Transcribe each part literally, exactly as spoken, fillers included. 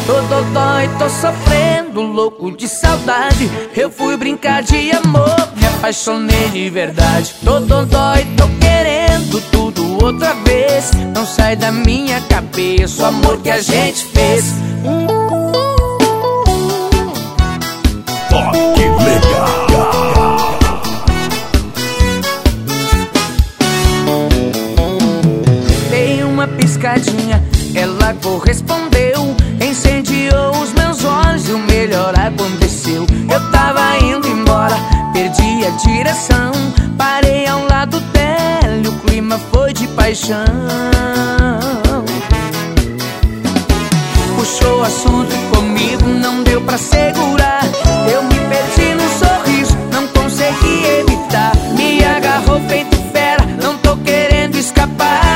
Tô dodói, tô sofrendo, louco de saudade. Eu fui brincar de amor, me apaixonei de verdade. Tô dodói, tô querendo tudo outra vez. Não sai da minha cabeça o amor que a gente fez. Toque legal. Dei uma piscadinha, ela correspondeu. Incendiou os meus olhos e o melhor aconteceu. Eu tava indo embora, perdi a direção. Parei ao lado dela e o clima foi de paixão. Puxou o assunto comigo, não deu pra segurar. Eu me perdi no sorriso, não consegui evitar. Me agarrou feito fera, não tô querendo escapar.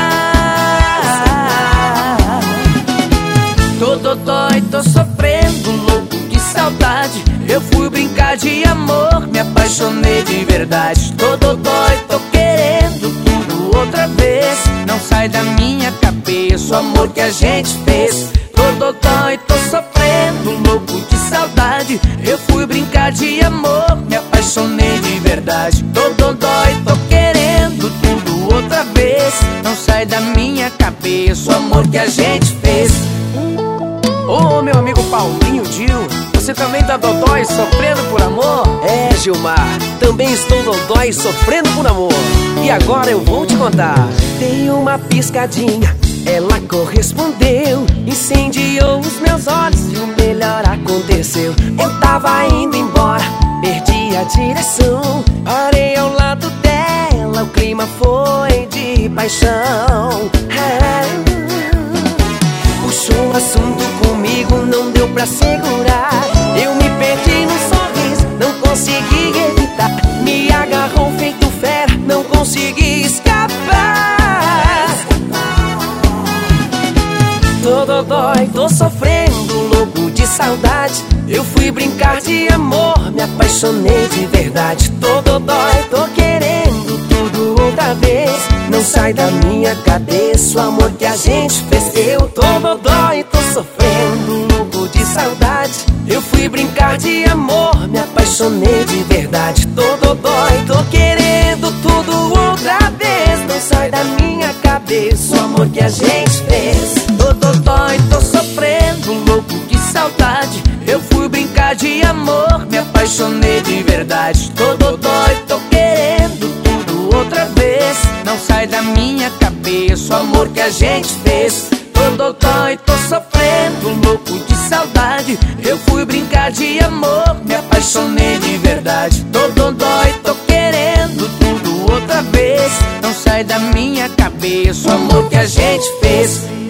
Tô dodói, tô sofrendo, louco de saudade. Eu fui brincar de amor, me apaixonei de verdade. Tô dodói, tô querendo tudo outra vez. Não sai da minha cabeça o amor que a gente fez. Tô dodói, tô sofrendo, louco de saudade. Eu fui brincar de amor, me apaixonei de verdade. Tô dodói, tô querendo tudo outra vez. Não sai da minha cabeça o amor que a gente fez. Ô, meu amigo Paulinho Dil, você também tá dodói sofrendo por amor? É, Gilmar, também estou dodói sofrendo por amor. E agora eu vou te contar. Dei uma piscadinha, ela correspondeu. Incendiou os meus olhos e o melhor aconteceu. Eu tava indo embora, perdi a direção. Parei ao lado dela, o clima foi de paixão. É. Puxou o assunto comigo, não deu pra segurar. Eu me perdi no sorriso, não consegui evitar. Me agarrou feito fera, não consegui escapar. Tô dodói, tô sofrendo, louco de saudade. Eu fui brincar de amor, me apaixonei de verdade. Tô dodói, tô querendo tudo outra vez. Não sai da minha cabeça o amor que a gente fez. Eu tô dodói, tô sofrendo, louco de saudade. Eu fui brincar de amor, me apaixonei de verdade. Tô dodói, tô querendo tudo outra vez. Não sai da minha cabeça o amor que a gente fez. Tô dodói, tô sofrendo, louco de saudade. Eu fui brincar de amor, me apaixonei de verdade. Tô dodói, tô querendo tudo outra vez. Não sai da minha cabeça o amor que a gente fez. Tô dodói, tô sofrendo, louco de saudade. Eu fui brincar de amor, me apaixonei de verdade. Tô dodói, tô querendo tudo outra vez. Não sai da minha cabeça o amor que a gente fez.